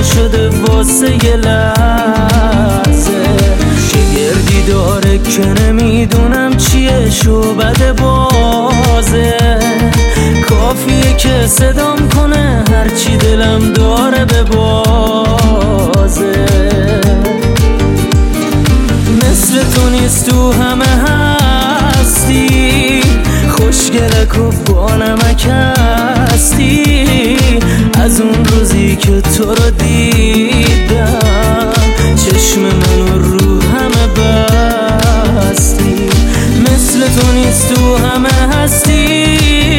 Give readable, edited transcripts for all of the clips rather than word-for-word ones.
شده واسه یه لحظه. گردی داره که نمیدونم چیه، شعبده بازه. کافیه که صدام کنه هرچی دلم داره به بازه. مثل تو نیست تو همه هستی، خوشگلک و با نمک هستی. از اون روزی که تو رو دیدم چشم منو رو همه بستی. مثل تو نیست تو همه هستی،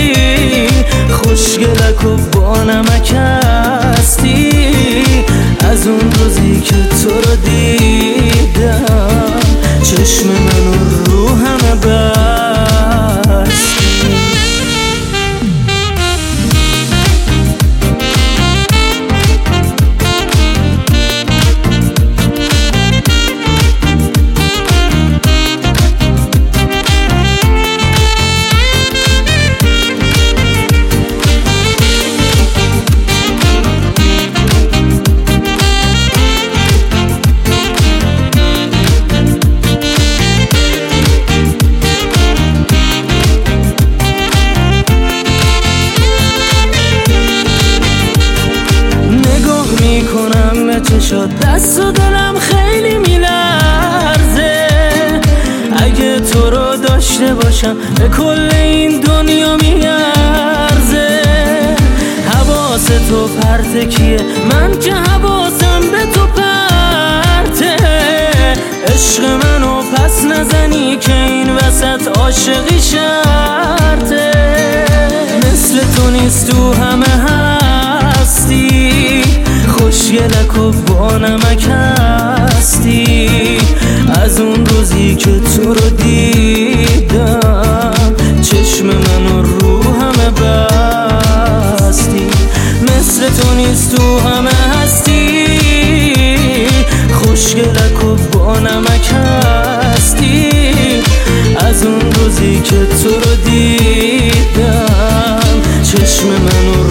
خوشگلک و با نمک هستی. از اون روزی که تو رو دیدم چشم منو رو همه بستی. دست و دلم خیلی میلرزه. اگه تو رو داشته باشم به کل این دنیا میارزه. حواس تو پرته کیه، من که حواسم به تو پرته. عشق منو پس نزنی که این وسط عاشقی شرطه. مثل تو نیست تو همه هستی، خوشگلک و با نمک هستی. از اون روزی که تو رو دیدم چشم منو رو همه بستی. مثل تو نیست تو همه هستی، خوشگلک و با نمک هستی. از اون روزی که تو رو دیدم چشم منو